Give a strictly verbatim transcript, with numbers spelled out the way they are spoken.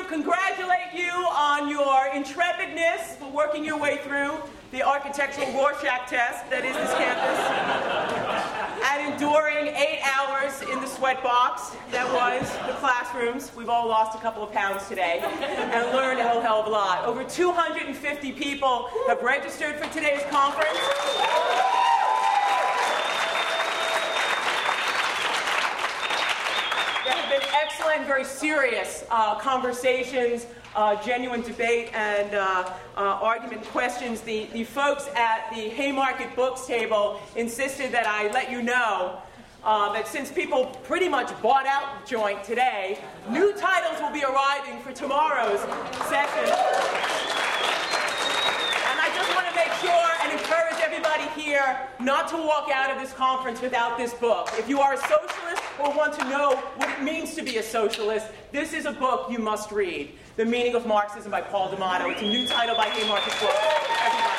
congratulate you on your intrepidness for working your way through the architectural Rorschach test that is this campus, and enduring eight hours in the sweat box that was the classrooms. We've all lost a couple of pounds today and learned a whole hell of a lot. Over two hundred fifty people have registered for today's conference. There have been excellent, very serious uh, conversations, uh, genuine debate, and uh, uh, argument questions. The, the folks at the Haymarket Books table insisted that I let you know uh, that since people pretty much bought out the joint today, new titles will be arriving for tomorrow's session. And I just want to make sure and encourage everybody here not to walk out of this conference without this book. If you are a socialist or want to know what it means to be a socialist, this is a book you must read. The Meaning of Marxism by Paul D'Amato. It's a new title by Haymarket Books. Everybody.